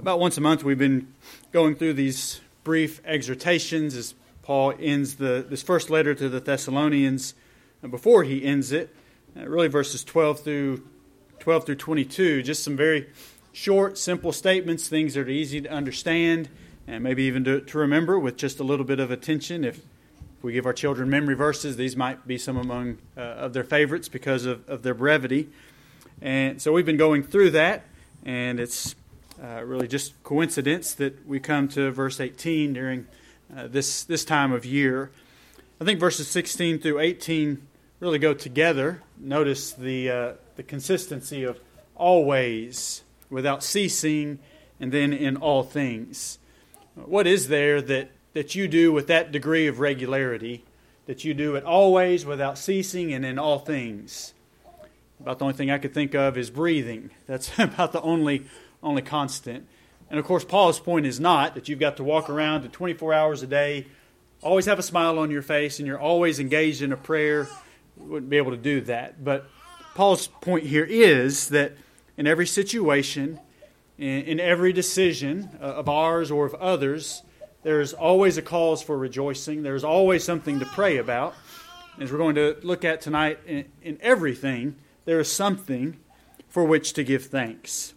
About once a month, we've been going through these brief exhortations as Paul ends this first letter to the Thessalonians. And before he ends it, really verses 12 through 22, just some very short, simple statements, things that are easy to understand and maybe even to remember with just a little bit of attention. If we give our children memory verses, these might be some among of their favorites because of their brevity. And so we've been going through that, and it's really just coincidence that we come to verse 18 during this time of year. I think verses 16 through 18 really go together. Notice the consistency of always, without ceasing, and then in all things. What is there that you do with that degree of regularity, that you do it always, without ceasing, and in all things? About the only thing I could think of is breathing. That's about the only constant. And of course, Paul's point is not that you've got to walk around 24 hours a day, always have a smile on your face, and you're always engaged in a prayer. You wouldn't be able to do that. But Paul's point here is that in every situation, in every decision of ours or of others, there's always a cause for rejoicing. There's always something to pray about. As we're going to look at tonight, in everything, there is something for which to give thanks.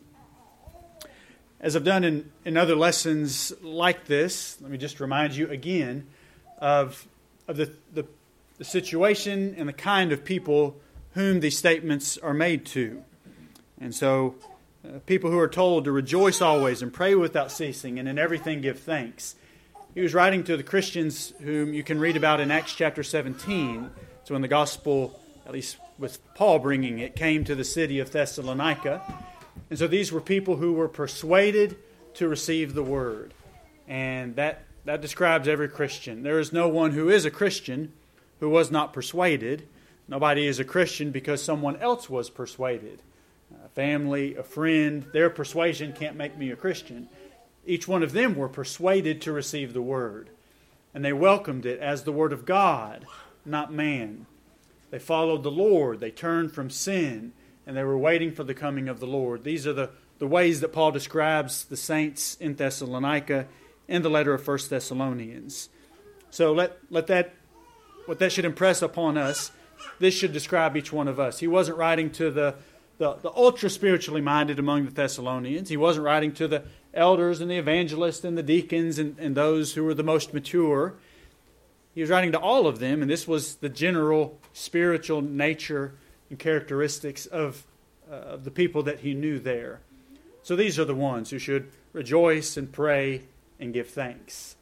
As I've done in other lessons like this, let me just remind you again of the situation and the kind of people whom these statements are made to. And so, people who are told to rejoice always and pray without ceasing and in everything give thanks. He was writing to the Christians whom you can read about in Acts chapter 17. So when the gospel, at least with Paul bringing it, came to the city of Thessalonica. And so these were people who were persuaded to receive the word. And that describes every Christian. There is no one who is a Christian who was not persuaded. Nobody is a Christian because someone else was persuaded. A family, a friend, their persuasion can't make me a Christian. Each one of them were persuaded to receive the word. And they welcomed it as the word of God, not man. They followed the Lord. They turned from sin. And they were waiting for the coming of the Lord. These are the ways that Paul describes the saints in Thessalonica in the letter of 1 Thessalonians. So what that should impress upon us, this should describe each one of us. He wasn't writing to the ultra-spiritually minded among the Thessalonians. He wasn't writing to the elders and the evangelists and the deacons and those who were the most mature. He was writing to all of them, and this was the general spiritual nature and characteristics of the people that he knew there. So these are the ones who should rejoice and pray and give thanks.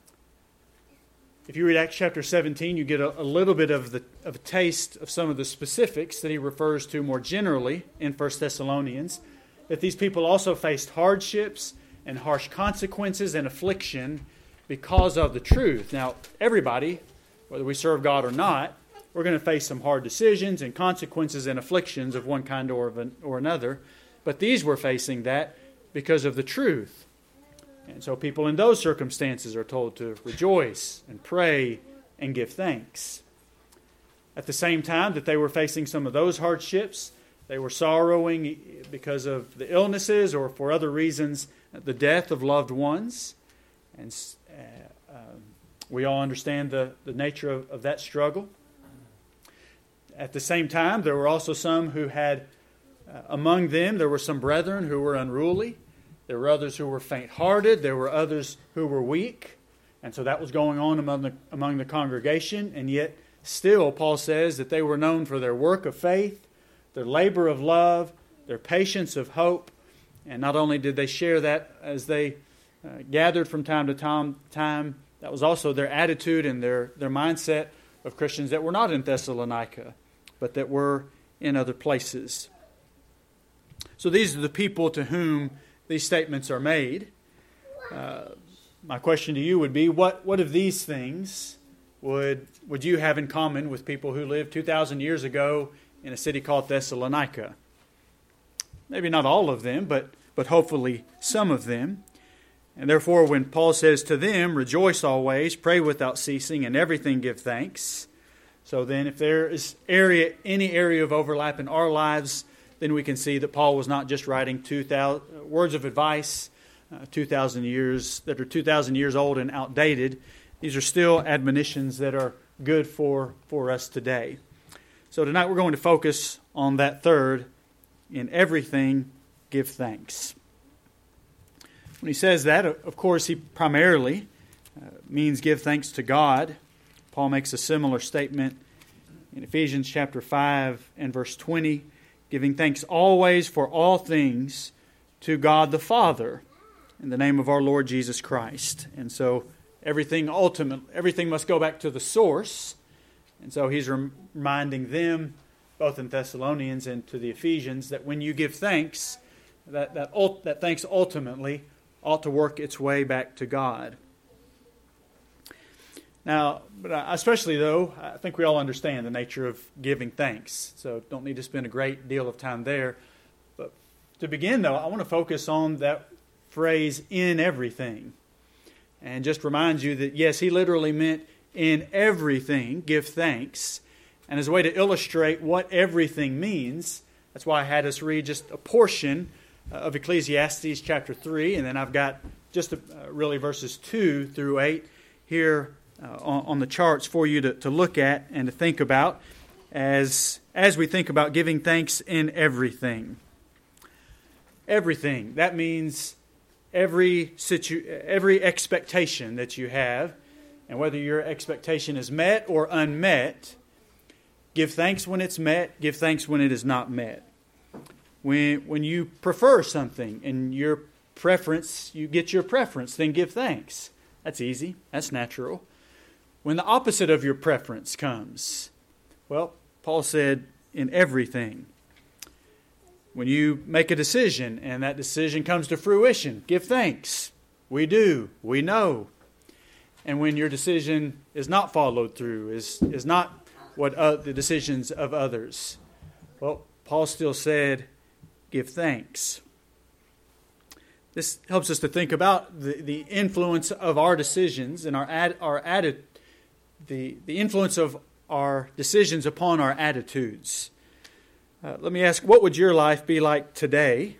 If you read Acts chapter 17, you get a little bit of a taste of some of the specifics that he refers to more generally in 1 Thessalonians, that these people also faced hardships and harsh consequences and affliction because of the truth. Now, everybody, whether we serve God or not, we're going to face some hard decisions and consequences and afflictions of one kind or another. But these were facing that because of the truth. And so people in those circumstances are told to rejoice and pray and give thanks. At the same time that they were facing some of those hardships, they were sorrowing because of the illnesses or for other reasons, the death of loved ones. And we all understand the nature of that struggle. At the same time, there were also some who had, among them, there were some brethren who were unruly. There were others who were faint-hearted. There were others who were weak. And so that was going on among the congregation. And yet, still, Paul says that they were known for their work of faith, their labor of love, their patience of hope. And not only did they share that as they gathered from time to time, that was also their attitude and their mindset of Christians that were not in Thessalonica, but that were in other places. So these are the people to whom these statements are made. My question to you would be, what of these things would you have in common with people who lived 2,000 years ago in a city called Thessalonica? Maybe not all of them, but hopefully some of them. And therefore, when Paul says to them, rejoice always, pray without ceasing, and everything give thanks. So then if there is any area of overlap in our lives, then we can see that Paul was not just writing 2,000 words of advice 2,000 years, that are 2,000 years old and outdated. These are still admonitions that are good for us today. So tonight we're going to focus on that third: in everything, give thanks. When he says that, of course, he primarily means give thanks to God. Paul makes a similar statement in Ephesians chapter 5 and verse 20, giving thanks always for all things to God the Father in the name of our Lord Jesus Christ. And so everything must go back to the source. And so he's reminding them, both in Thessalonians and to the Ephesians, that when you give thanks, that thanks ultimately ought to work its way back to God. Now, but especially though, I think we all understand the nature of giving thanks, so don't need to spend a great deal of time there. But to begin though, I want to focus on that phrase, in everything, and just remind you that yes, he literally meant in everything give thanks. And as a way to illustrate what everything means, that's why I had us read just a portion of Ecclesiastes chapter 3, and then I've got just really verses 2 through 8 here on the charts for you to look at and to think about as we think about giving thanks in everything. Everything. That means every expectation that you have, and whether your expectation is met or unmet, give thanks when it's met, give thanks when it is not met. When you prefer something and your preference, you get your preference, then give thanks. That's easy. That's natural. When the opposite of your preference comes, well, Paul said, in everything. When you make a decision and that decision comes to fruition, give thanks. We do. We know. And when your decision is not followed through, is not what the decisions of others, well, Paul still said, give thanks. This helps us to think about the influence of our decisions and the influence of our decisions upon our attitudes. Let me ask, what would your life be like today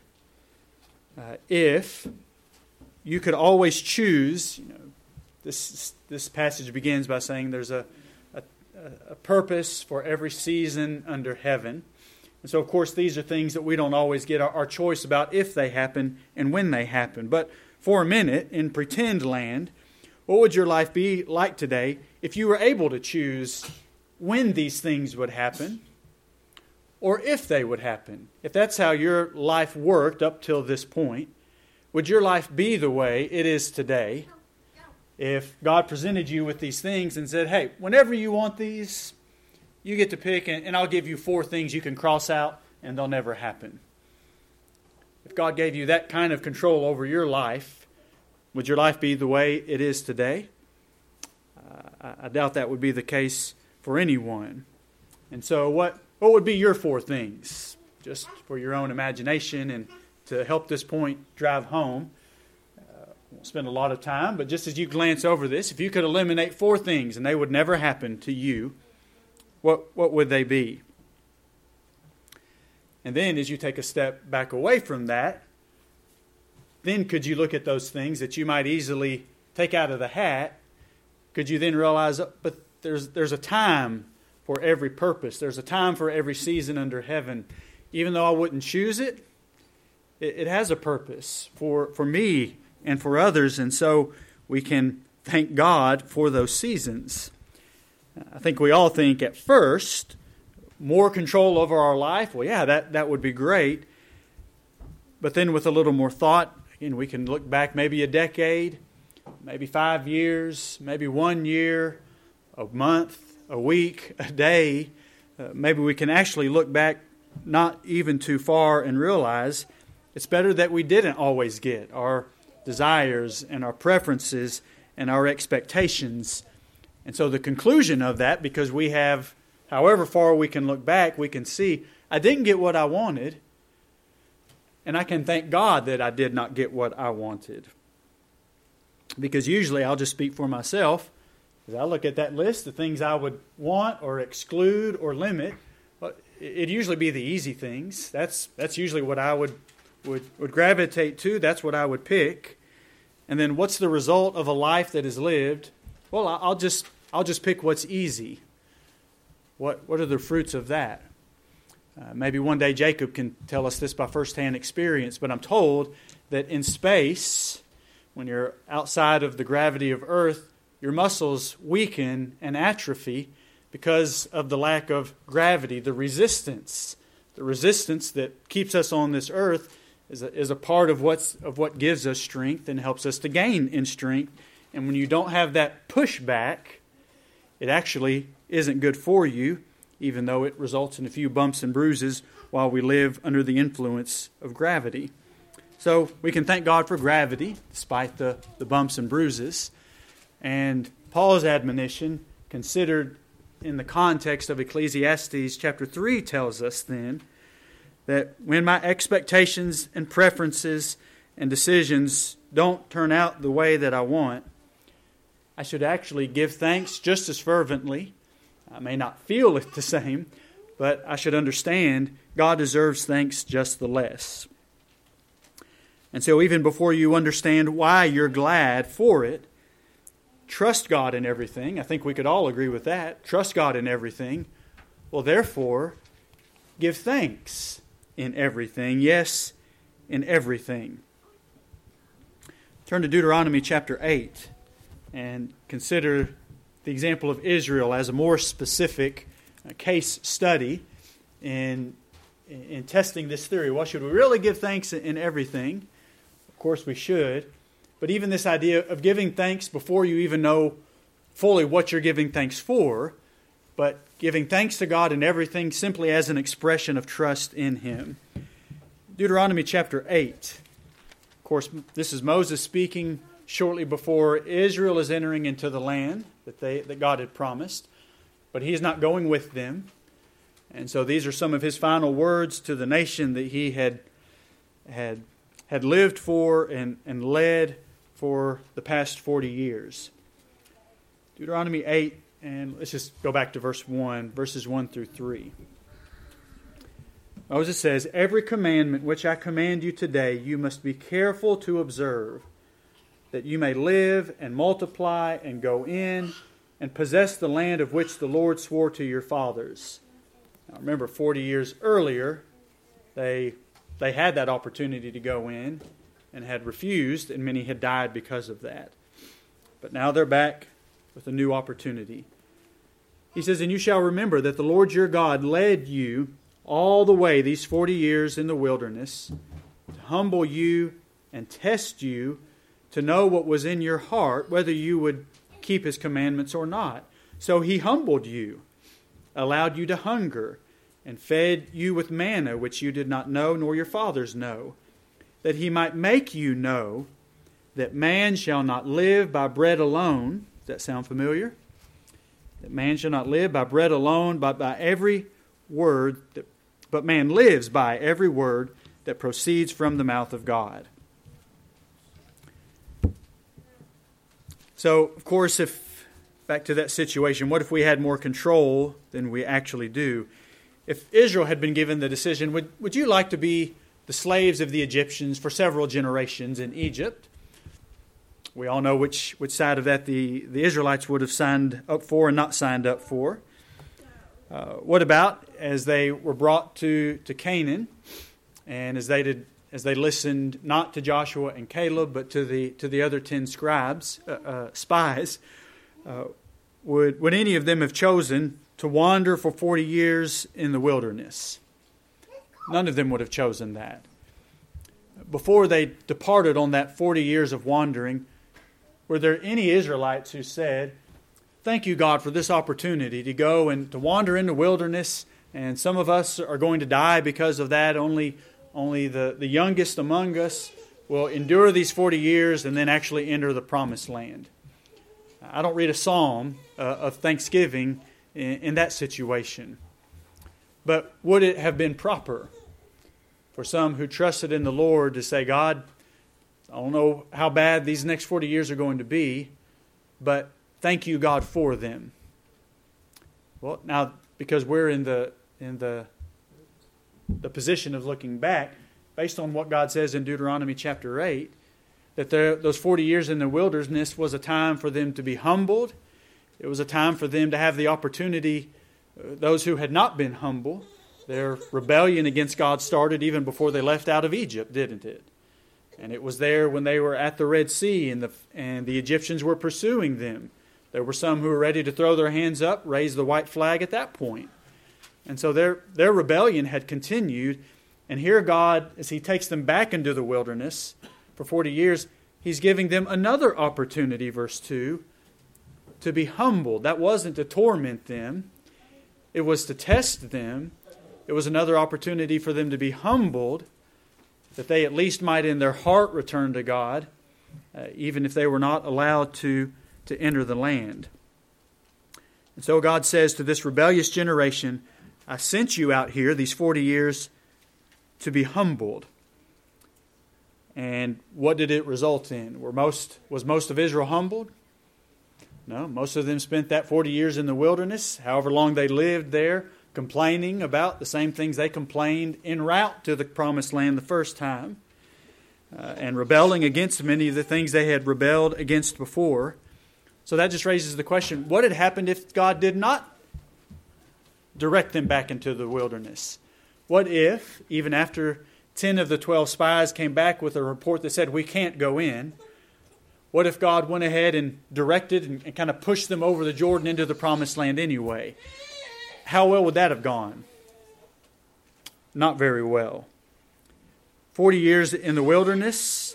if you could always choose? This passage begins by saying there's a purpose for every season under heaven. And so, of course, these are things that we don't always get our choice about if they happen and when they happen. But for a minute, in pretend land, what would your life be like today if you were able to choose when these things would happen or if they would happen? If that's how your life worked up till this point, would your life be the way it is today if God presented you with these things and said, hey, whenever you want these, you get to pick, and I'll give you 4 things you can cross out, and they'll never happen. If God gave you that kind of control over your life, would your life be the way it is today? I doubt that would be the case for anyone. And so what would be your 4 things? Just for your own imagination and to help this point drive home. Won't spend a lot of time, but just as you glance over this, if you could eliminate 4 things and they would never happen to you, what would they be? And then as you take a step back away from that, then could you look at those things that you might easily take out of the hat? Could you then realize, but there's a time for every purpose. There's a time for every season under heaven. Even though I wouldn't choose it, it has a purpose for me and for others. And so we can thank God for those seasons. I think we all think at first, more control over our life, well, yeah, that would be great. But then with a little more thought, again, we can look back maybe a decade, maybe 5 years, maybe 1 year, a month, a week, a day. Maybe we can actually look back not even too far and realize it's better that we didn't always get our desires and our preferences and our expectations. And so the conclusion of that, because we have, however far we can look back, we can see, I didn't get what I wanted, and I can thank God that I did not get what I wanted. Because usually I'll just speak for myself. As I look at that list, the things I would want or exclude or limit, well, it'd usually be the easy things. That's usually what I would gravitate to. That's what I would pick. And then what's the result of a life that is lived? Well, I'll just pick what's easy. What are the fruits of that? Maybe one day Jacob can tell us this by firsthand experience, but I'm told that in space, when you're outside of the gravity of Earth, your muscles weaken and atrophy because of the lack of gravity, the resistance. The resistance that keeps us on this earth is a part of what gives us strength and helps us to gain in strength. And when you don't have that pushback, it actually isn't good for you, even though it results in a few bumps and bruises while we live under the influence of gravity. So we can thank God for gravity, despite the bumps and bruises. And Paul's admonition, considered in the context of Ecclesiastes chapter 3, tells us then that when my expectations and preferences and decisions don't turn out the way that I want, I should actually give thanks just as fervently. I may not feel it the same, but I should understand God deserves thanks just the less. And so even before you understand why you're glad for it, trust God in everything. I think we could all agree with that. Trust God in everything. Well, therefore, give thanks in everything. Yes, in everything. Turn to Deuteronomy chapter 8 and consider the example of Israel as a more specific case study in testing this theory. Well, should we really give thanks in everything? Of course we should. But even this idea of giving thanks before you even know fully what you're giving thanks for, but giving thanks to God in everything simply as an expression of trust in Him. Deuteronomy chapter 8. Of course, this is Moses speaking shortly before Israel is entering into the land that God had promised, but he is not going with them. And so these are some of his final words to the nation that he had lived for and led for the past 40 years. Deuteronomy 8, and let's just go back to verses 1 through 3. Moses says, "Every commandment which I command you today you must be careful to observe, that you may live and multiply and go in and possess the land of which the Lord swore to your fathers." Now remember, 40 years earlier, they had that opportunity to go in and had refused, and many had died because of that. But now they're back with a new opportunity. He says, "And you shall remember that the Lord your God led you all the way these 40 years in the wilderness to humble you and test you to know what was in your heart, whether you would keep His commandments or not. So He humbled you, allowed you to hunger, and fed you with manna which you did not know, nor your fathers know, that He might make you know that man shall not live by bread alone." Does that sound familiar? That man shall not live by bread alone, but by every word but man lives by every word that proceeds from the mouth of God. So, of course, back to that situation, what if we had more control than we actually do? If Israel had been given the decision, would you like to be the slaves of the Egyptians for several generations in Egypt? We all know which side of that the Israelites would have signed up for and not signed up for. What about as they were brought to Canaan, and as they listened not to Joshua and Caleb, but to the other 10 spies? Would any of them have chosen to wander for 40 years in the wilderness? None of them would have chosen that. Before they departed on that 40 years of wandering, were there any Israelites who said, "Thank you, God, for this opportunity to go and to wander in the wilderness, and some of us are going to die because of that. Only the youngest among us will endure these 40 years and then actually enter the promised land"? I don't read a psalm of thanksgiving in that situation. But would it have been proper for some who trusted in the Lord to say, "God, I don't know how bad these next 40 years are going to be, but thank you, God, for them"? Well, now, because we're in the position of looking back, based on what God says in Deuteronomy chapter 8, that those 40 years in the wilderness was a time for them to be humbled. It was a time for them to have the opportunity, those who had not been humble. Their rebellion against God started even before they left out of Egypt, didn't it? And it was there when they were at the Red Sea and the Egyptians were pursuing them. There were some who were ready to throw their hands up, raise the white flag at that point. And so their rebellion had continued. And here God, as He takes them back into the wilderness for 40 years, He's giving them another opportunity, verse 2, to be humbled. That wasn't to torment them. It was to test them. It was another opportunity for them to be humbled, that they at least might in their heart return to God, even if they were not allowed to enter the land. And so God says to this rebellious generation, I sent you out here these 40 years to be humbled. And what did it result in? Was most of Israel humbled? No, most of them spent that 40 years in the wilderness, however long they lived there, complaining about the same things they complained en route to the promised land the first time, and rebelling against many of the things they had rebelled against before. So that just raises the question, what had happened if God did not direct them back into the wilderness? What if, even after 10 of the 12 spies came back with a report that said, we can't go in, what if God went ahead and directed and kind of pushed them over the Jordan into the promised land anyway? How well would that have gone? Not very well. 40 years in the wilderness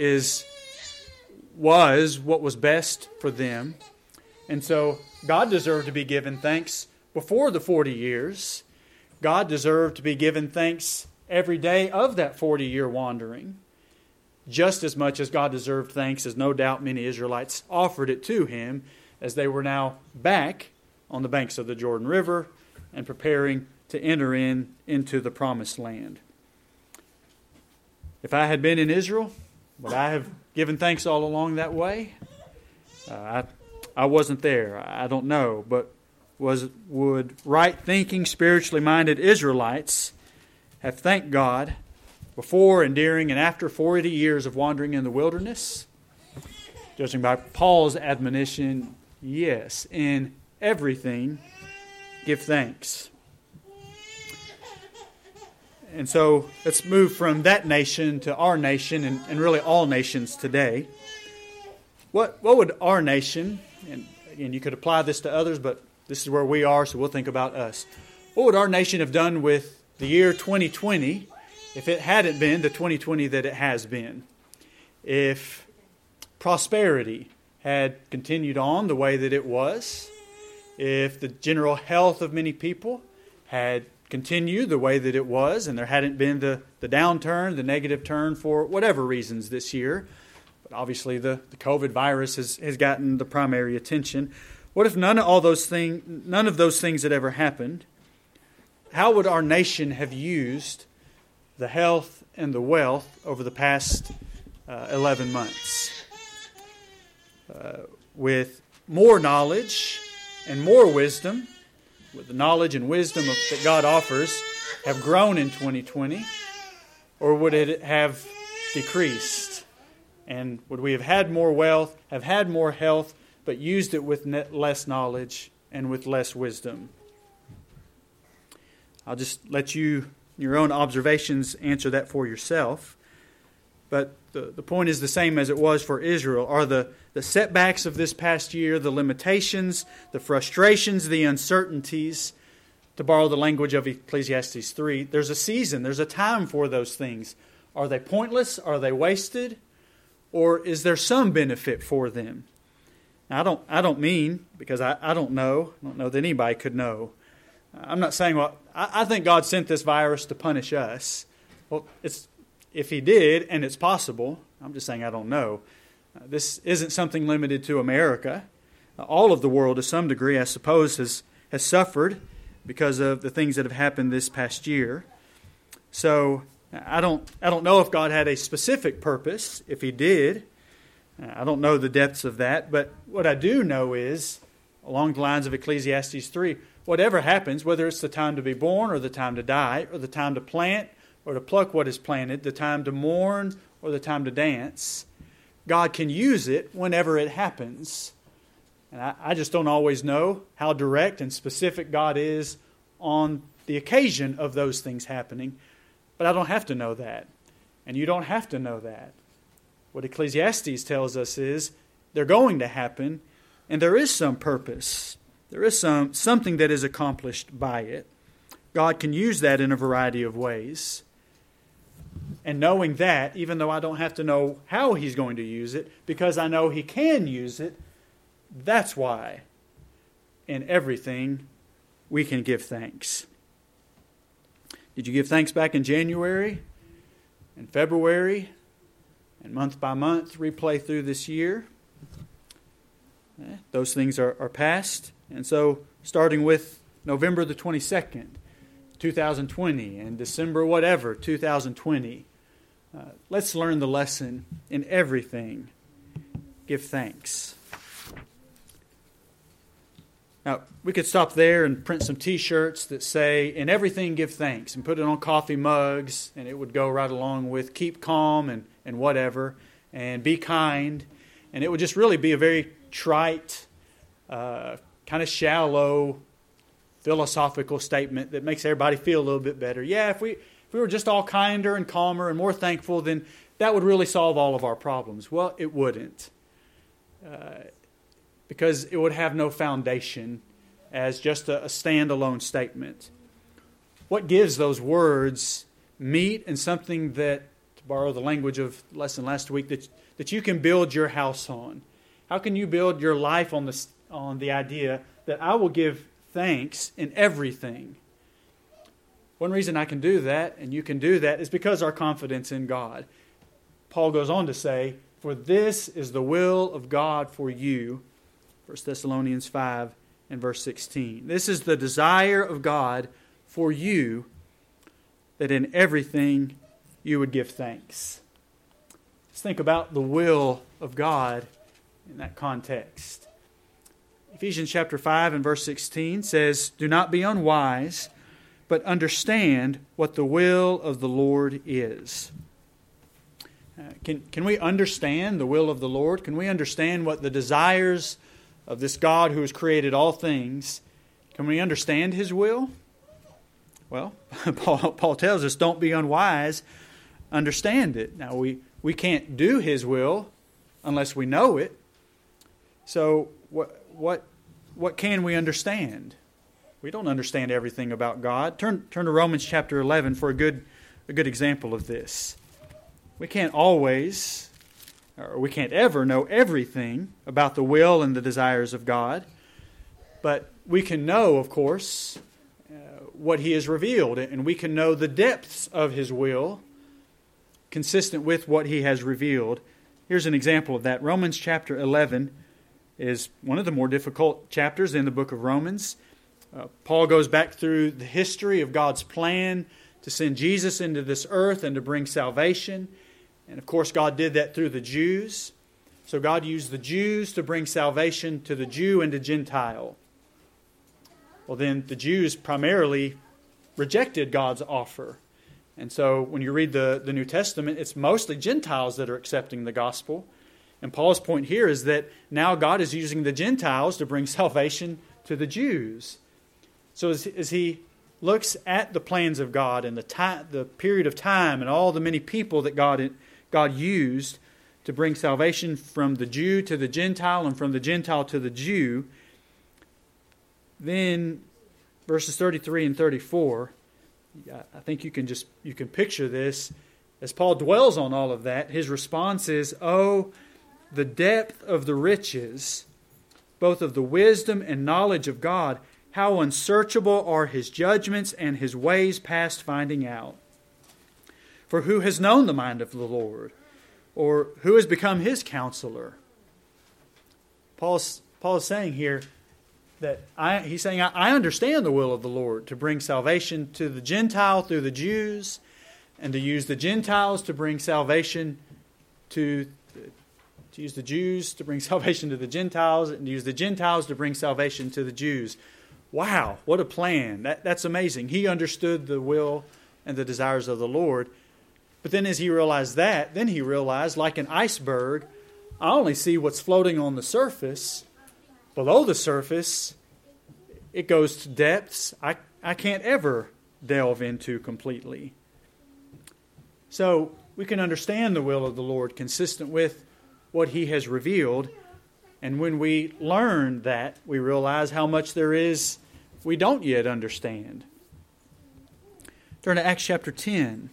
was what was best for them. And so God deserved to be given thanks before the 40 years. God deserved to be given thanks every day of that 40-year wandering, just as much as God deserved thanks, as no doubt many Israelites offered it to Him as they were now back on the banks of the Jordan River and preparing to enter into the promised land. If I had been in Israel, would I have given thanks all along that way? I wasn't there. I don't know. But would right-thinking, spiritually minded Israelites have thanked God before and during and after 40 years of wandering in the wilderness? Judging by Paul's admonition, yes. In everything, give thanks. And so let's move from that nation to our nation and really all nations today. What would our nation, and again, you could apply this to others, but this is where we are, so we'll think about us. What would our nation have done with the year 2020 if it hadn't been the 2020 that it has been? If prosperity had continued on the way that it was, if the general health of many people had continued the way that it was, and there hadn't been the downturn, the negative turn for whatever reasons this year, but obviously the COVID virus has gotten the primary attention. What if none of those things had ever happened? How would our nation have used the health and the wealth over the past 11 months? With more knowledge and more wisdom, with the knowledge and wisdom that God offers, have grown in 2020? Or would it have decreased? And would we have had more wealth, have had more health, but used it with less knowledge and with less wisdom? I'll just let you, your own observations, answer that for yourself. But the point is the same as it was for Israel. Are the setbacks of this past year, the limitations, the frustrations, the uncertainties, to borrow the language of Ecclesiastes 3, there's a season, there's a time for those things. Are they pointless? Are they wasted? Or is there some benefit for them? Now, I don't mean, because I don't know that anybody could know. I'm not saying, well, I think God sent this virus to punish us. Well, if He did, and it's possible, I'm just saying I don't know. This isn't something limited to America. All of the world, to some degree, I suppose, has suffered because of the things that have happened this past year. So I don't know if God had a specific purpose. If He did, I don't know the depths of that. But what I do know is, along the lines of Ecclesiastes 3, whatever happens, whether it's the time to be born or the time to die, or the time to plant or to pluck what is planted, the time to mourn or the time to dance, God can use it whenever it happens. And I just don't always know how direct and specific God is on the occasion of those things happening. But I don't have to know that. And you don't have to know that. What Ecclesiastes tells us is they're going to happen, and there is some purpose. There is something that is accomplished by it. God can use that in a variety of ways. And knowing that, even though I don't have to know how He's going to use it, because I know He can use it, that's why in everything we can give thanks. Did you give thanks back in January and February and month by month replay through this year? Those things are past. And so starting with November the 22nd, 2020, and December whatever, 2020, let's learn the lesson in everything. Give thanks. Now, we could stop there and print some T-shirts that say, in everything give thanks, and put it on coffee mugs, and it would go right along with keep calm and whatever, and be kind. And it would just really be a very trite, kind of shallow, philosophical statement that makes everybody feel a little bit better. Yeah, if we were just all kinder and calmer and more thankful, then that would really solve all of our problems. Well, it wouldn't. Because it would have no foundation as just a standalone statement. What gives those words meat and something that, to borrow the language of the lesson last week, that you can build your house on? How can you build your life on the idea that I will give thanks in everything? One reason I can do that, and you can do that, is because our confidence in God. Paul goes on to say, for this is the will of God for you, 1 Thessalonians 5 and verse 16. This is the desire of God for you, that in everything you would give thanks. Let's think about the will of God in that context. Ephesians chapter 5 and verse 16 says, do not be unwise, but understand what the will of the Lord is. Can we understand the will of the Lord? Can we understand what the desires of this God who has created all things? Can we understand His will? Well, Paul tells us, don't be unwise, understand it. Now, we can't do His will unless we know it. So what can we understand? We don't understand everything about God. Turn to Romans chapter 11 for a good example of this. We can't always, or we can't ever know everything about the will and the desires of God. But we can know, of course, what He has revealed. And we can know the depths of His will consistent with what He has revealed. Here's an example of that. Romans chapter 11 is one of the more difficult chapters in the book of Romans. Paul goes back through the history of God's plan to send Jesus into this earth and to bring salvation. And of course, God did that through the Jews. So God used the Jews to bring salvation to the Jew and to Gentile. Well, then the Jews primarily rejected God's offer. And so when you read the New Testament, it's mostly Gentiles that are accepting the gospel. And Paul's point here is that now God is using the Gentiles to bring salvation to the Jews. So as he looks at the plans of God and the period of time and all the many people that God used to bring salvation from the Jew to the Gentile and from the Gentile to the Jew, then verses 33 and 34, I think you can picture this. As Paul dwells on all of that, his response is, oh, the depth of the riches, both of the wisdom and knowledge of God, how unsearchable are His judgments and His ways past finding out. For who has known the mind of the Lord? Or who has become His counselor? Paul is saying here that he's saying, I understand the will of the Lord to bring salvation to the Gentile through the Jews, and to use the Gentiles to bring salvation to use the Jews to bring salvation to the Gentiles, and to use the Gentiles to bring salvation to the Jews. Wow, what a plan. That's amazing. He understood the will and the desires of the Lord. But then as he realized that, then he realized, like an iceberg, I only see what's floating on the surface. Below the surface, it goes to depths I can't ever delve into completely. So we can understand the will of the Lord consistent with what He has revealed. And when we learn that, we realize how much there is we don't yet understand. Turn to Acts chapter 10.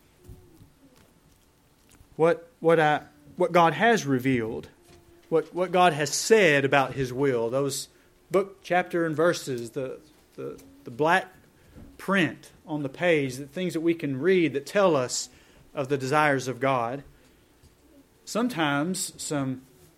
What God has revealed, what God has said about His will, those book, chapter, and verses, the black print on the page, the things that we can read that tell us of the desires of God. Sometimes some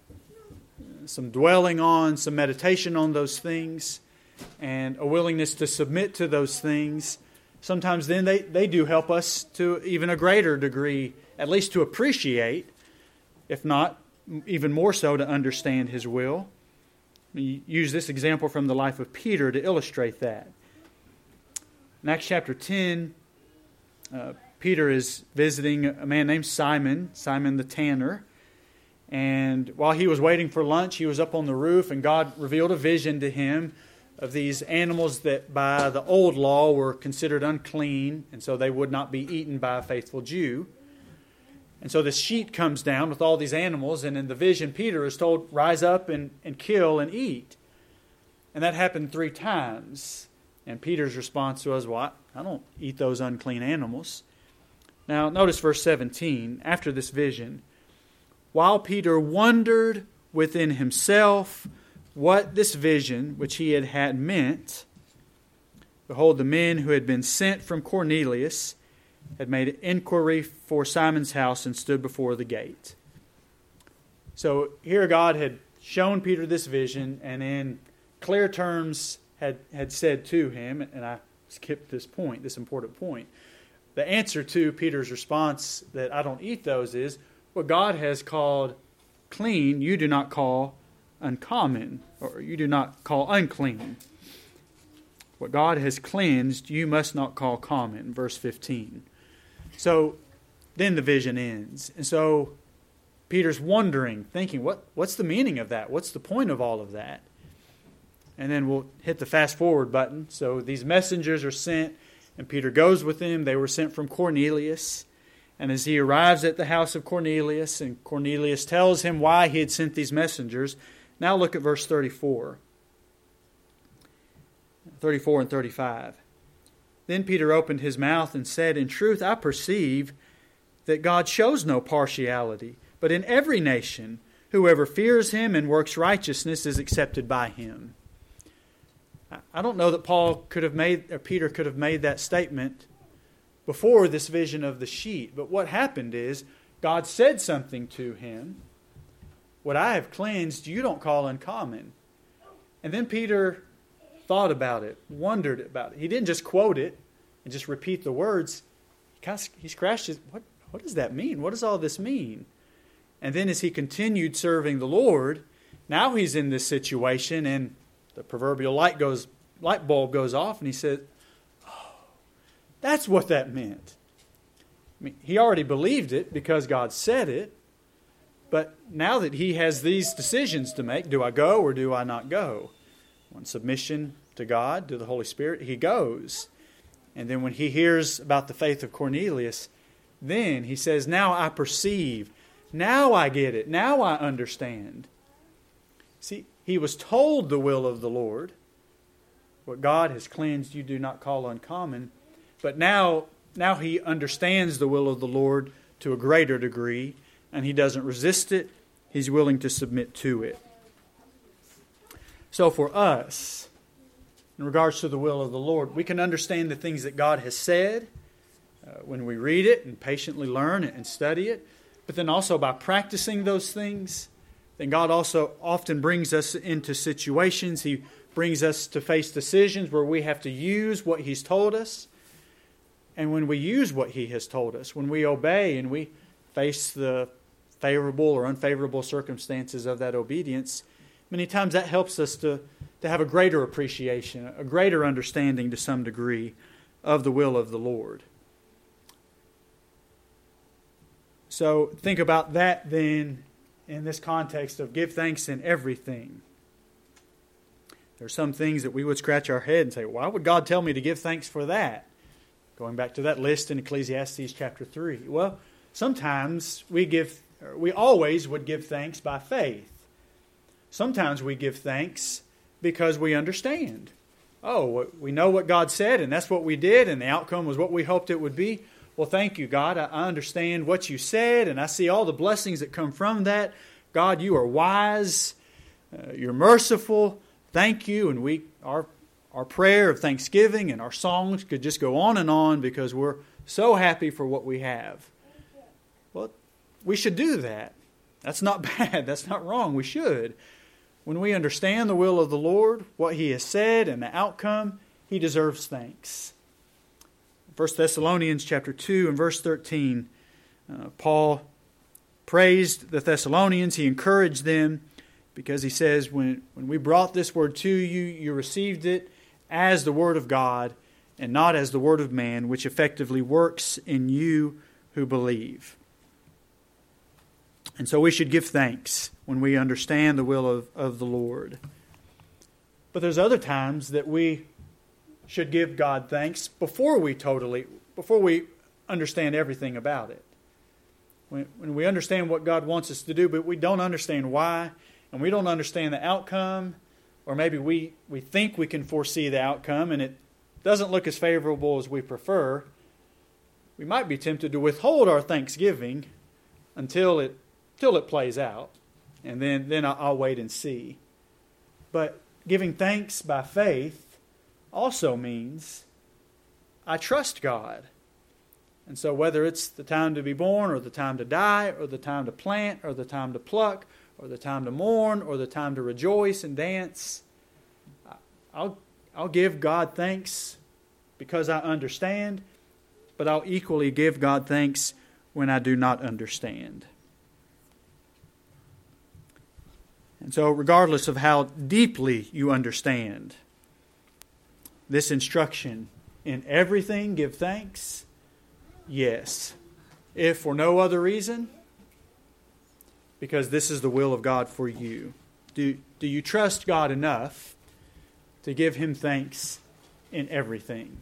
dwelling on, some meditation on those things, and a willingness to submit to those things. Sometimes then they do help us to even a greater degree, at least to appreciate, if not even more so to understand His will. We use this example from the life of Peter to illustrate that. In Acts chapter 10, Peter is visiting a man named Simon the tanner. And while he was waiting for lunch, he was up on the roof, and God revealed a vision to him of these animals that by the old law were considered unclean, and so they would not be eaten by a faithful Jew. And so this sheet comes down with all these animals, and in the vision Peter is told, rise up and kill and eat. And that happened 3 times. And Peter's response was, well, I don't eat those unclean animals. Now notice verse 17, after this vision, while Peter wondered within himself what this vision which he had meant, behold, the men who had been sent from Cornelius had made inquiry for Simon's house and stood before the gate. So here God had shown Peter this vision, and in clear terms had said to him, and I skipped this point, this important point. The answer to Peter's response that I don't eat those is, what God has called clean, you do not call uncommon, or you do not call unclean. What God has cleansed, you must not call common, verse 15. So then the vision ends. And so Peter's wondering, thinking, what's the meaning of that? What's the point of all of that? And then we'll hit the fast forward button. So these messengers are sent, and Peter goes with them. They were sent from Cornelius. And as he arrives at the house of Cornelius, and Cornelius tells him why he had sent these messengers, now look at verse 34. 34 and 35. Then Peter opened his mouth and said, in truth, I perceive that God shows no partiality, but in every nation, whoever fears Him and works righteousness is accepted by Him. I don't know that Peter could have made that statement before this vision of the sheet. But what happened is God said something to him. What I have cleansed, you don't call uncommon. And then Peter thought about it, wondered about it. He didn't just quote it and just repeat the words. He scratched his, what does that mean? What does all this mean? And then as he continued serving the Lord, now he's in this situation, and the proverbial light bulb goes off, and he said, that's what that meant. I mean, he already believed it because God said it. But now that he has these decisions to make, do I go or do I not go? On submission to God, to the Holy Spirit, he goes. And then when he hears about the faith of Cornelius, then he says, now I perceive. Now I get it. Now I understand. See, he was told the will of the Lord. What God has cleansed, you do not call uncommon. But now he understands the will of the Lord to a greater degree, and he doesn't resist it. He's willing to submit to it. So for us, in regards to the will of the Lord, we can understand the things that God has said when we read it and patiently learn it and study it. But then also by practicing those things, then God also often brings us into situations. He brings us to face decisions where we have to use what He's told us. And when we use what He has told us, when we obey and we face the favorable or unfavorable circumstances of that obedience, many times that helps us to have a greater appreciation, a greater understanding to some degree of the will of the Lord. So think about that then in this context of give thanks in everything. There are some things that we would scratch our head and say, why would God tell me to give thanks for that? Going back to that list in Ecclesiastes chapter 3. Well, sometimes we always would give thanks by faith. Sometimes we give thanks because we understand. Oh, we know what God said, and that's what we did, and the outcome was what we hoped it would be. Well, thank you, God. I understand what you said, and I see all the blessings that come from that. God, you are wise. You're merciful. Thank you. And our prayer of thanksgiving and our songs could just go on and on because we're so happy for what we have. Well, we should do that. That's not bad. That's not wrong. We should. When we understand the will of the Lord, what He has said, and the outcome, He deserves thanks. 1 Thessalonians chapter 2 and verse 13, Paul praised the Thessalonians. He encouraged them because he says, when we brought this word to you, you received it as the word of God and not as the word of man, which effectively works in you who believe. And so we should give thanks when we understand the will of the Lord. But there's other times that we should give God thanks before we understand everything about it. When we understand what God wants us to do, but we don't understand why, and we don't understand the outcome, or maybe we think we can foresee the outcome and it doesn't look as favorable as we prefer, we might be tempted to withhold our thanksgiving until it plays out, and then I'll wait and see. But giving thanks by faith also means I trust God. And so whether it's the time to be born or the time to die or the time to plant or the time to pluck or the time to mourn or the time to rejoice and dance, I'll give God thanks because I understand, but I'll equally give God thanks when I do not understand. And so regardless of how deeply you understand this instruction, in everything give thanks, yes. If for no other reason, because this is the will of God for you. Do you trust God enough to give Him thanks in everything?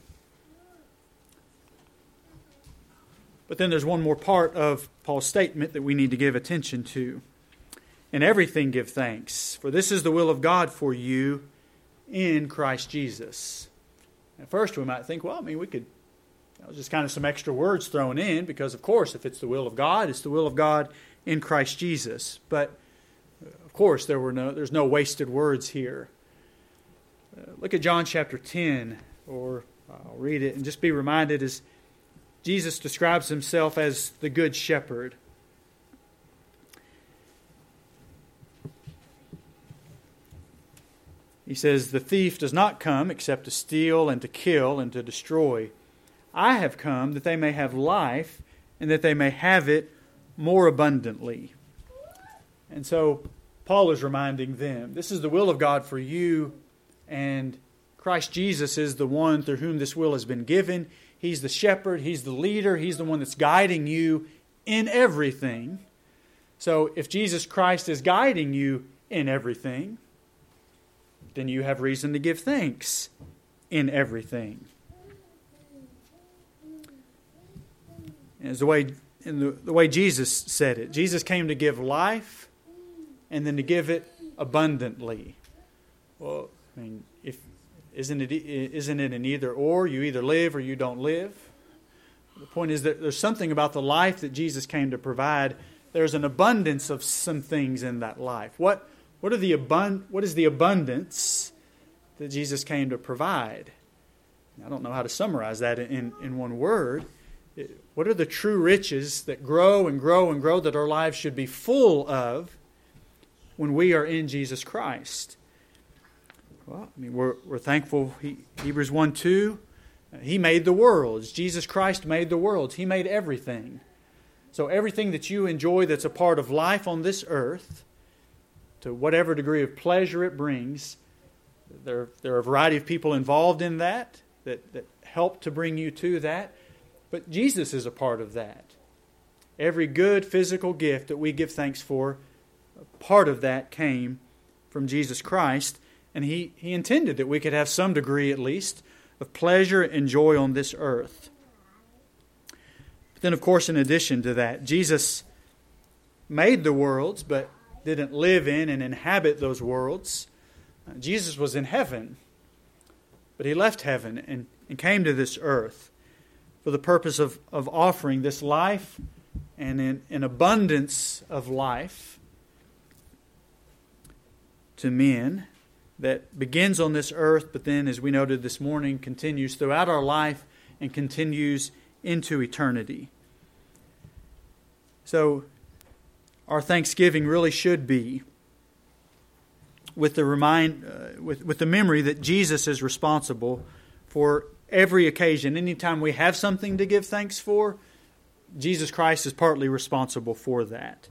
But then there's one more part of Paul's statement that we need to give attention to. In everything give thanks, for this is the will of God for you in Christ Jesus. At first we might think, that was just kind of some extra words thrown in, because of course if it's the will of God, it's the will of God in Christ Jesus. But of course there's no wasted words here. Look at John chapter 10, or I'll read it and just be reminded as Jesus describes Himself as the Good Shepherd. He says, "The thief does not come except to steal and to kill and to destroy. I have come that they may have life and that they may have it more abundantly." And so Paul is reminding them, this is the will of God for you, and Christ Jesus is the one through whom this will has been given. He's the shepherd, He's the leader, He's the one that's guiding you in everything. So if Jesus Christ is guiding you in everything, then you have reason to give thanks in everything. And it's the way Jesus said it. Jesus came to give life and then to give it abundantly. Well, isn't it an either or? You either live or you don't live. The point is that there's something about the life that Jesus came to provide. There's an abundance of some things in that life. What is the abundance that Jesus came to provide? I don't know how to summarize that in one word. What are the true riches that grow and grow and grow that our lives should be full of when we are in Jesus Christ? Well, we're thankful. Hebrews 1:2, He made the worlds. Jesus Christ made the worlds. He made everything. So everything that you enjoy that's a part of life on this earth, to whatever degree of pleasure it brings, there are a variety of people involved in that help to bring you to that. But Jesus is a part of that. Every good physical gift that we give thanks for, part of that came from Jesus Christ, and He intended that we could have some degree at least of pleasure and joy on this earth. But then, of course, in addition to that, Jesus made the worlds, but didn't live in and inhabit those worlds. Jesus was in heaven, but He left heaven and came to this earth for the purpose of offering this life and an abundance of life to men that begins on this earth, but then, as we noted this morning, continues throughout our life and continues into eternity. So, our thanksgiving really should be with the with the memory that Jesus is responsible for every occasion. Anytime we have something to give thanks for, Jesus Christ is partly responsible for that.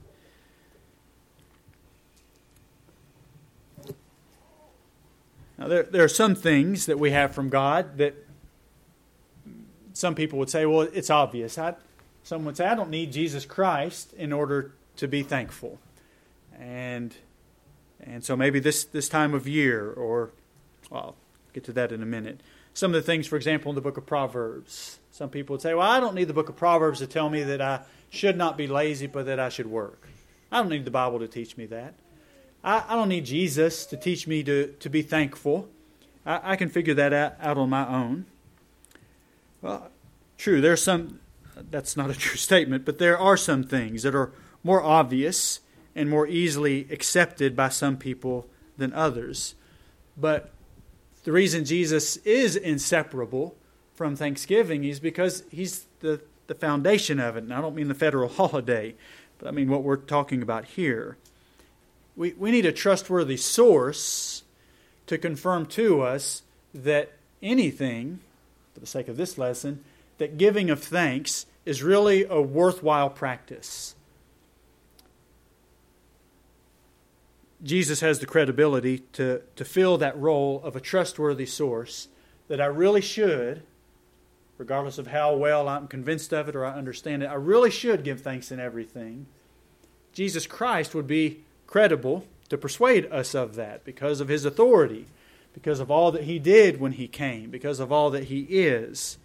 Now, there are some things that we have from God that some people would say, well, it's obvious. Some would say, I don't need Jesus Christ in order to be thankful. And so maybe this time of year, or, well, I'll get to that in a minute. Some of the things, for example, in the book of Proverbs. Some people would say, well, I don't need the book of Proverbs to tell me that I should not be lazy, but that I should work. I don't need the Bible to teach me that. I don't need Jesus to teach me to be thankful. I can figure that out on my own. Well, true, there's some, that's not a true statement, but there are some things that are more obvious and more easily accepted by some people than others. But the reason Jesus is inseparable from Thanksgiving is because He's the foundation of it. And I don't mean the federal holiday, but I mean what we're talking about here. We need a trustworthy source to confirm to us that anything, for the sake of this lesson, that giving of thanks is really a worthwhile practice. Jesus has the credibility to fill that role of a trustworthy source, that I really should, regardless of how well I'm convinced of it or I understand it, I really should give thanks in everything. Jesus Christ would be credible to persuade us of that because of His authority, because of all that He did when He came, because of all that He is.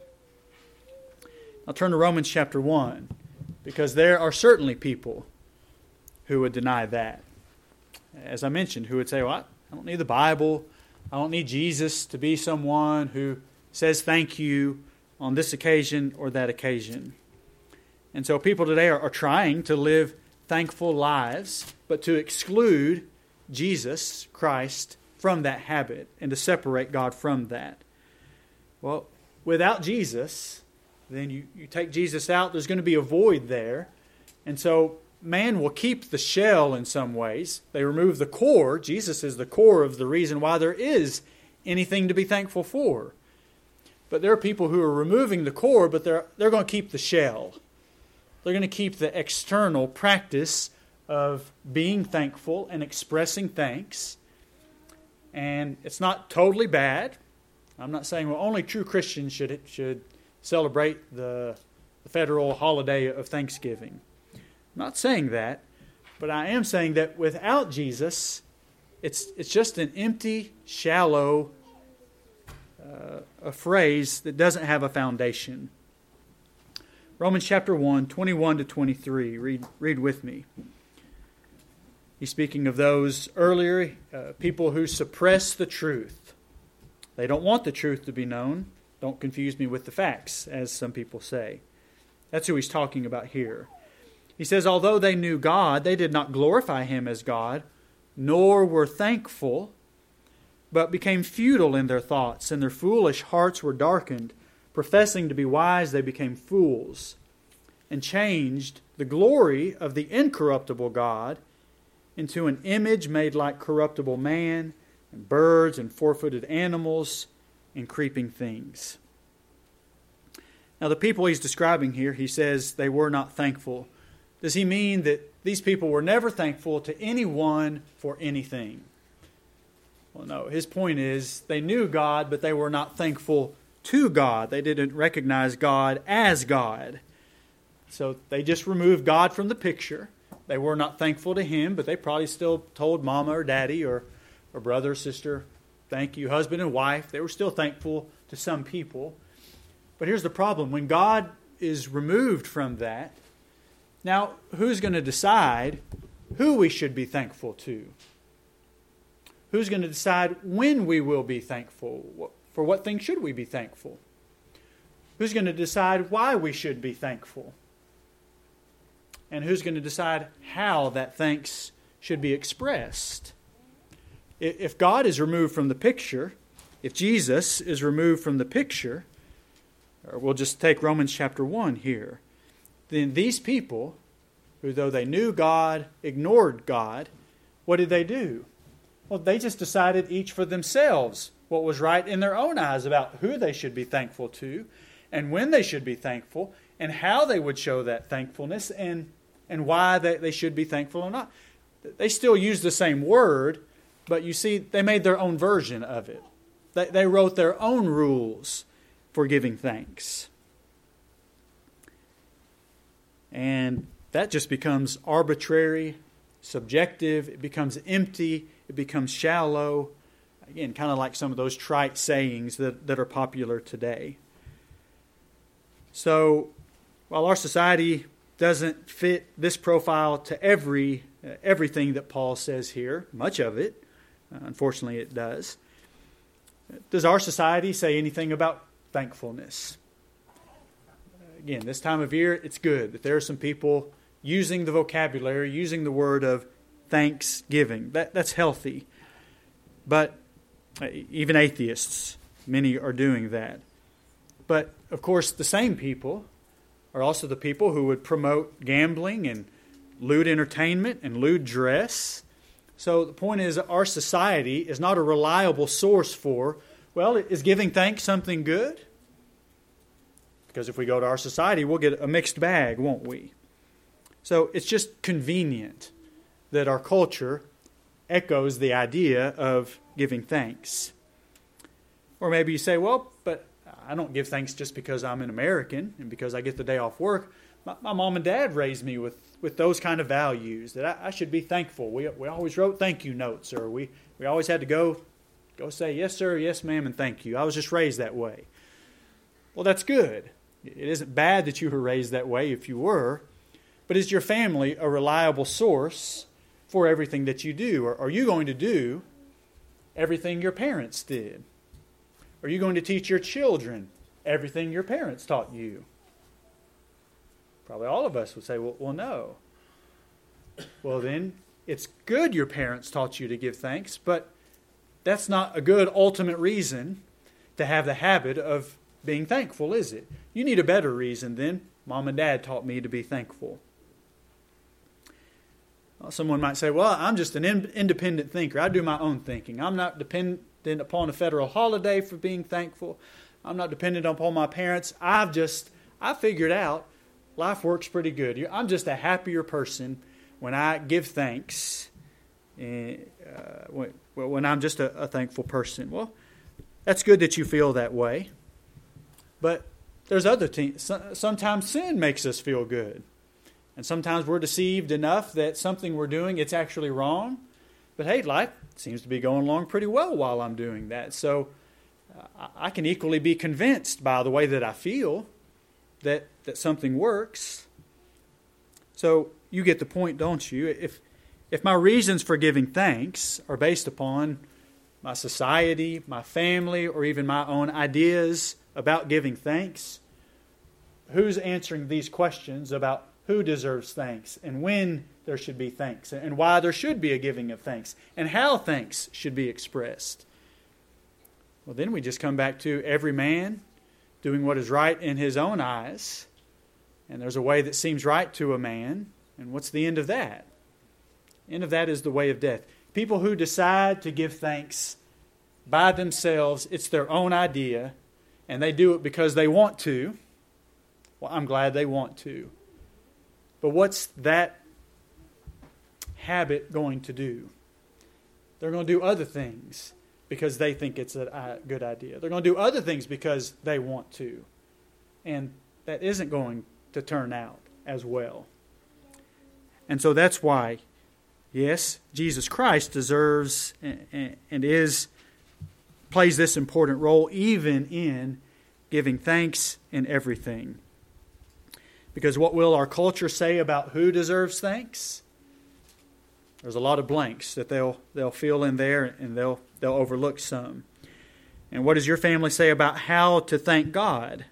I'll turn to Romans chapter 1, because there are certainly people who would deny that. As I mentioned, who would say, well, I don't need the Bible, I don't need Jesus to be someone who says thank you on this occasion or that occasion. And so people today are trying to live thankful lives, but to exclude Jesus Christ from that habit and to separate God from that. Well, without Jesus, then you take Jesus out, there's going to be a void there. And so man will keep the shell in some ways. They remove the core. Jesus is the core of the reason why there is anything to be thankful for. But there are people who are removing the core, but they're going to keep the shell. They're going to keep the external practice of being thankful and expressing thanks. And it's not totally bad. I'm not saying, well, only true Christians should celebrate the federal holiday of Thanksgiving. I'm not saying that, but I am saying that without Jesus, it's just an empty, shallow a phrase that doesn't have a foundation. Romans chapter 1, 21 to 23. Read with me. He's speaking of those earlier, people who suppress the truth. They don't want the truth to be known. Don't confuse me with the facts, as some people say. That's who he's talking about here. He says, although they knew God, they did not glorify Him as God, nor were thankful, but became futile in their thoughts, and their foolish hearts were darkened. Professing to be wise, they became fools, and changed the glory of the incorruptible God into an image made like corruptible man, and birds, and four-footed animals, and creeping things. Now, the people he's describing here, he says they were not thankful. Does he mean that these people were never thankful to anyone for anything? Well, no. His point is they knew God, but they were not thankful to God. They didn't recognize God as God. So they just removed God from the picture. they were not thankful to him, but they probably still told mama or daddy or brother or sister, thank you, husband and wife. They were still thankful to some people. But here's the problem. When God is removed from that, now who's going to decide who we should be thankful to? Who's going to decide when we will be thankful? For what things should we be thankful? Who's going to decide why we should be thankful? And who's going to decide how that thanks should be expressed? If God is removed from the picture, if Jesus is removed from the picture, or we'll just take Romans chapter 1 here, then these people, who though they knew God, ignored God, what did they do? Well, they just decided each for themselves what was right in their own eyes about who they should be thankful to, and when they should be thankful, and how they would show that thankfulness, and why they should be thankful or not. They still use the same word, but you see, they made their own version of it. They wrote their own rules for giving thanks. And that just becomes arbitrary, subjective, it becomes empty, it becomes shallow. Again, kind of like some of those trite sayings that are popular today. So, while our society doesn't fit this profile to everything that Paul says here, much of it, unfortunately it does. Does our society say anything about thankfulness? Again, this time of year, it's good that there are some people using the vocabulary, using the word of thanksgiving. That's healthy. But even atheists, many are doing that. But, of course, the same people are also the people who would promote gambling and lewd entertainment and lewd dress. So the point is, our society is not a reliable source for, well, is giving thanks something good? Because if we go to our society, we'll get a mixed bag, won't we? So it's just convenient that our culture echoes the idea of giving thanks. Or maybe you say, well, but I don't give thanks just because I'm an American and because I get the day off work. My mom and dad raised me with those kind of values, that I should be thankful. We always wrote thank you notes, or we always had to go say yes sir, yes ma'am, and thank you. I was just raised that way. Well, that's good. It isn't bad that you were raised that way if you were, but is your family a reliable source for everything that you do? Or are you going to do everything your parents did? Are you going to teach your children everything your parents taught you? Probably all of us would say, well, no. Well, then, it's good your parents taught you to give thanks, but that's not a good ultimate reason to have the habit of being thankful, is it? You need a better reason than mom and dad taught me to be thankful. Well, someone might say, well, I'm just an independent thinker. I do my own thinking. I'm not dependent upon a federal holiday for being thankful. I'm not dependent upon my parents. I figured out life works pretty good. I'm just a happier person when I give thanks, when I'm just a thankful person. Well, that's good that you feel that way. But there's other things. Sometimes sin makes us feel good. And sometimes we're deceived enough that something we're doing, it's actually wrong. But hey, life seems to be going along pretty well while I'm doing that. So I can equally be convinced by the way that I feel that something works. So you get the point, don't you? If my reasons for giving thanks are based upon my society, my family, or even my own ideas about giving thanks, who's answering these questions about who deserves thanks and when there should be thanks and why there should be a giving of thanks and how thanks should be expressed? Well, then we just come back to every man doing what is right in his own eyes. And there's a way that seems right to a man. And what's the end of that? The end of that is the way of death. People who decide to give thanks by themselves, it's their own idea, and they do it because they want to. Well, I'm glad they want to. But what's that habit going to do? They're going to do other things because they think it's a good idea. They're going to do other things because they want to. And that isn't going to turn out as well. And so that's why, yes, Jesus Christ deserves and plays this important role even in giving thanks in everything. Because what will our culture say about who deserves thanks? There's a lot of blanks that they'll fill in there, and they'll overlook some. And what does your family say about how to thank God?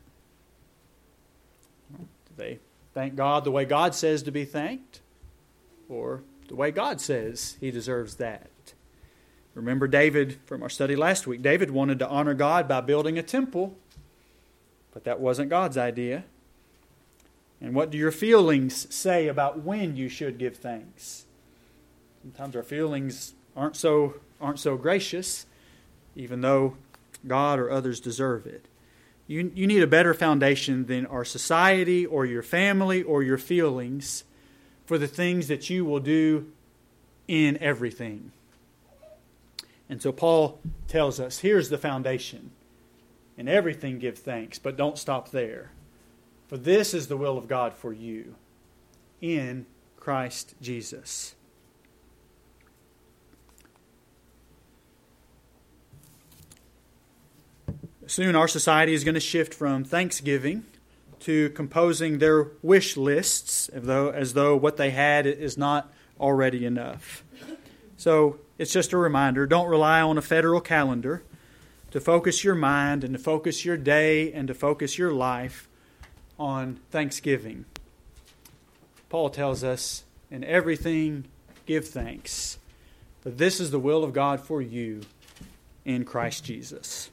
Do they thank God the way God says to be thanked? Or the way God says He deserves that? Remember David from our study last week. David wanted to honor God by building a temple, but that wasn't God's idea. And what do your feelings say about when you should give thanks? Sometimes our feelings aren't so gracious, even though God or others deserve it. You need a better foundation than our society or your family or your feelings for the things that you will do in everything. And so Paul tells us, here's the foundation. In everything give thanks, but don't stop there. For this is the will of God for you in Christ Jesus. Soon our society is going to shift from thanksgiving to composing their wish lists as though what they had is not already enough. So it's just a reminder, don't rely on a federal calendar to focus your mind and to focus your day and to focus your life on thanksgiving. Paul tells us, in everything give thanks, for this is the will of God for you in Christ Jesus.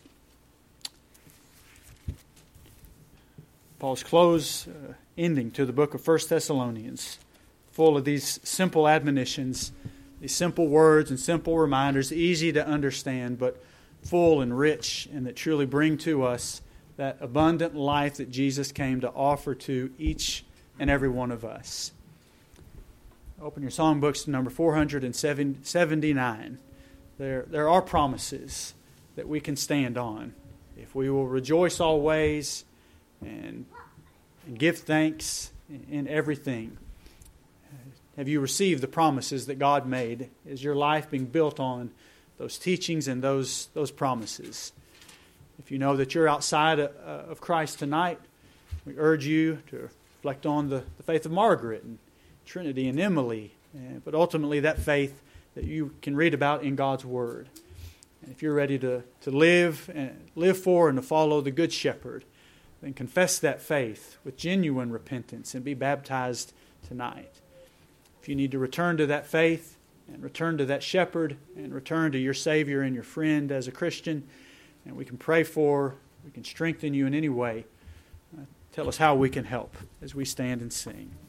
Paul's close ending to the book of 1 Thessalonians, full of these simple admonitions, these simple words and simple reminders, easy to understand, but full and rich, and that truly bring to us that abundant life that Jesus came to offer to each and every one of us. Open your songbooks to number 479. There are promises that we can stand on. If we will rejoice always and give thanks in everything. Have you received the promises that God made? Is your life being built on those teachings and those promises? If you know that you're outside of Christ tonight, we urge you to reflect on the faith of Margaret and Trinity and Emily, but ultimately that faith that you can read about in God's Word. And if you're ready to live for and to follow the Good Shepherd, then confess that faith with genuine repentance and be baptized tonight. If you need to return to that faith and return to that shepherd and return to your Savior and your friend as a Christian, and we can pray we can strengthen you in any way, tell us how we can help as we stand and sing.